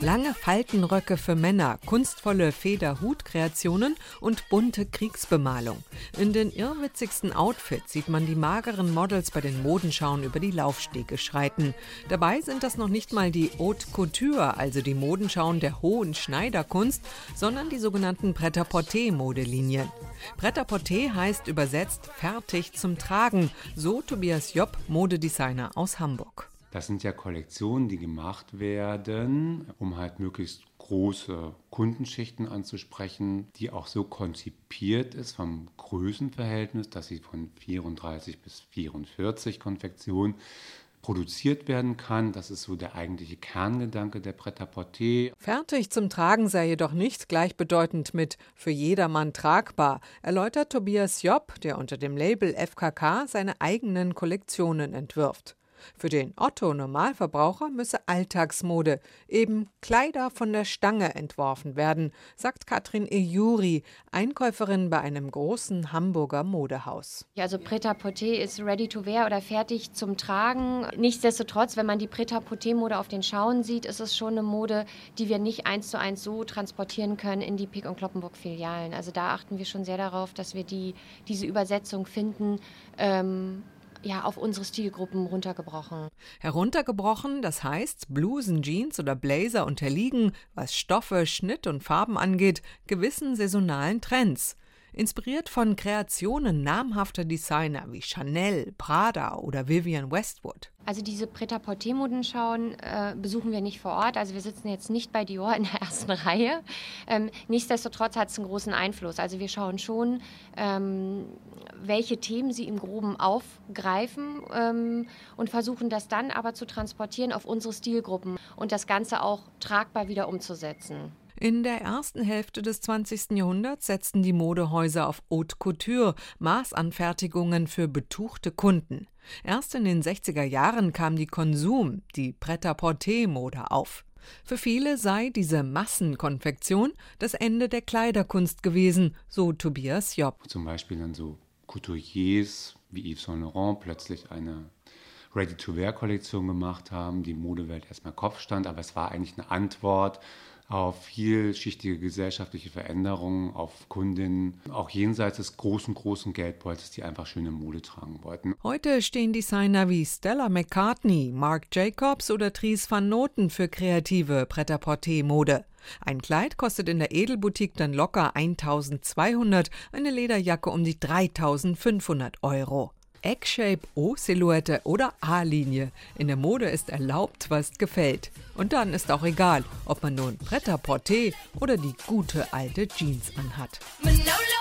Lange Faltenröcke für Männer, kunstvolle Feder-Hut-Kreationen und bunte Kriegsbemalung. In den irrwitzigsten Outfits sieht man die mageren Models bei den Modenschauen über die Laufstege schreiten. Dabei sind das noch nicht mal die Haute Couture, also die Modenschauen der hohen Schneiderkunst, sondern die sogenannten Pret-à-Porter-Modelinien. Pret-à-Porter heißt übersetzt fertig zum Tragen, so Tobias Jopp, Modedesigner aus Hamburg. Das sind ja Kollektionen, die gemacht werden, um halt möglichst große Kundenschichten anzusprechen, die auch so konzipiert ist vom Größenverhältnis, dass sie von 34 bis 44 Konfektionen produziert werden kann. Das ist so der eigentliche Kerngedanke der Pret-à-Porter. Fertig zum Tragen sei jedoch nicht gleichbedeutend mit für jedermann tragbar, erläutert Tobias Jopp, der unter dem Label FKK seine eigenen Kollektionen entwirft. Für den Otto-Normalverbraucher müsse Alltagsmode, eben Kleider von der Stange entworfen werden, sagt Katrin Ejuri, Einkäuferin bei einem großen Hamburger Modehaus. Ja, also Pret-à-Porter ist ready to wear oder fertig zum Tragen. Nichtsdestotrotz, wenn man die Pret-à-Porter-Mode auf den Schauen sieht, ist es schon eine Mode, die wir nicht 1:1 so transportieren können in die Pick- und Kloppenburg-Filialen. Also da achten wir schon sehr darauf, dass wir diese Übersetzung finden, auf unsere Stilgruppen runtergebrochen. Heruntergebrochen, das heißt, Blusen, Jeans oder Blazer unterliegen, was Stoffe, Schnitt und Farben angeht, gewissen saisonalen Trends. Inspiriert von Kreationen namhafter Designer wie Chanel, Prada oder Vivienne Westwood. Also diese Pret-à-Porter-Modenschauen besuchen wir nicht vor Ort. Also wir sitzen jetzt nicht bei Dior in der ersten Reihe. Nichtsdestotrotz hat es einen großen Einfluss. Also wir schauen schon, welche Themen sie im Groben aufgreifen und versuchen das dann aber zu transportieren auf unsere Stilgruppen und das Ganze auch tragbar wieder umzusetzen. In der ersten Hälfte des 20. Jahrhunderts setzten die Modehäuser auf Haute Couture, Maßanfertigungen für betuchte Kunden. Erst in den 60er Jahren kam die Konsum, die Pret-à-Porter-Mode auf. Für viele sei diese Massenkonfektion das Ende der Kleiderkunst gewesen, so Tobias Jopp. Zum Beispiel dann so Couturiers wie Yves Saint Laurent plötzlich eine Ready-to-Wear-Kollektion gemacht haben, die Modewelt erstmal Kopf stand, aber es war eigentlich eine Antwort auf vielschichtige gesellschaftliche Veränderungen, auf Kundinnen, auch jenseits des großen Geldbeutels, die einfach schöne Mode tragen wollten. Heute stehen Designer wie Stella McCartney, Marc Jacobs oder Dries van Noten für kreative Pret-à-Porter-Mode. Ein Kleid kostet in der Edelboutique dann locker 1.200, eine Lederjacke um die 3.500 €. Eggshape, O-Silhouette oder A-Linie. In der Mode ist erlaubt, was gefällt. Und dann ist auch egal, ob man nun Pret-à-Porter oder die gute alte Jeans anhat.